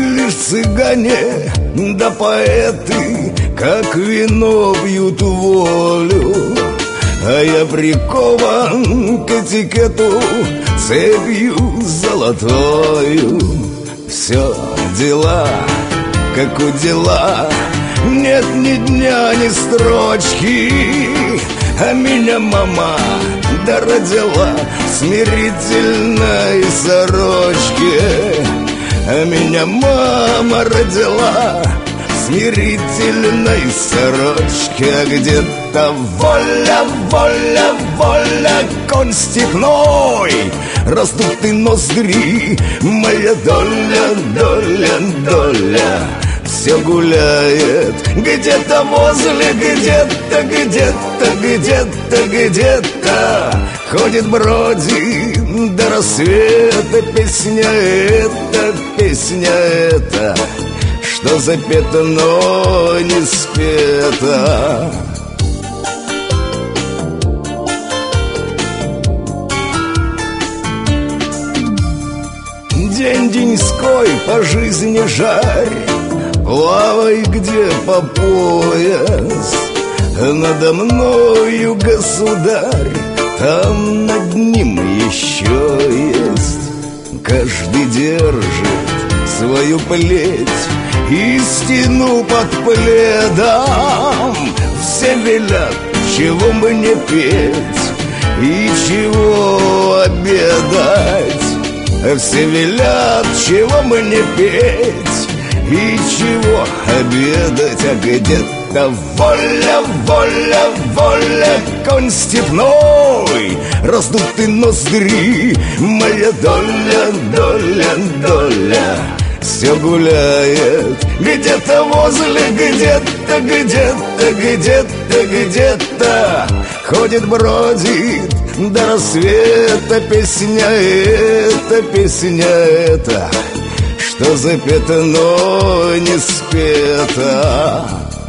лишь цыгане да поэты, как вино пьют волю. А я прикован к этикету цепью золотою. Все дела, как у дела, нет ни дня, ни строчки. А меня мама да родила в смирительной сорочке. А меня мама родила в смирительной сорочке. А где-то воля, воля, воля, конь степной, раздуты ноздри, моя доля, доля, доля. Все гуляет где-то возле, где-то, где-то, где-то, где-то ходит, бродит до рассвета. Песня эта, песня эта, что запето, но не спето. День деньской по жизни жарь, плавай где по пояс. Надо мною, государь, там над ним еще есть. Каждый держит свою плеть, истину под пледом. Все велят, чего бы не петь и чего обедать. Все велят, чего бы не петь и чего обедать. А где-то воля, воля, воля, конь степной, раздуты ноздри, моя доля, доля, доля. Все гуляет где-то возле, где-то, где-то, где-то, где-то ходит, бродит до рассвета. Песня эта, песня эта, что запето, но не спето.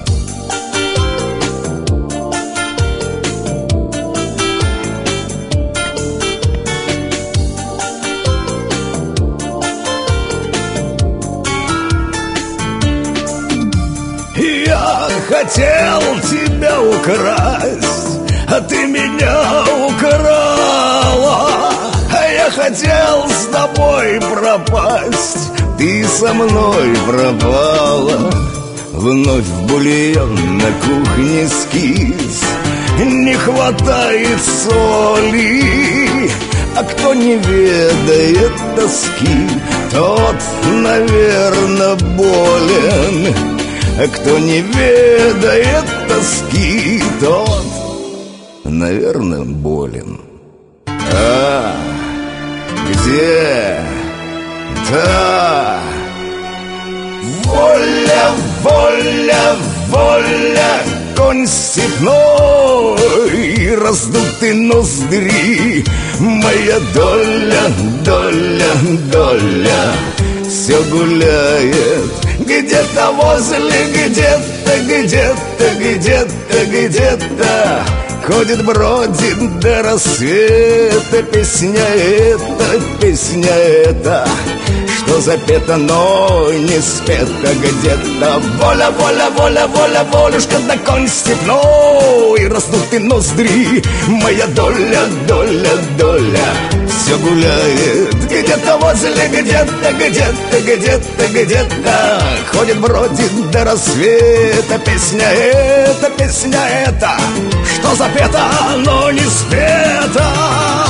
Я хотел тебя украсть, а ты меня украла. А я хотел с тобой пропасть, ты со мной пропала. Вновь бульон на кухне скис, не хватает соли. А кто не ведает тоски, тот, наверно, болен. А кто не ведает тоски, тот, наверно, болен. А где та воля, воля, воля, конь степной, раздуты ноздри, моя доля, доля, доля. Все гуляет где-то возле, где-то, где-то, где-то, где-то ходит, бродит до рассвета. Песня эта, песня эта, что запето, но не спето. Где-то воля, воля, воля, воля, волюшка, да конь степной, раздуты ноздри, моя доля, доля, доля. Все гуляет где-то возле, где-то, где-то, где-то, где-то ходит, бродит до рассвета. Песня эта, что запето, но не спето.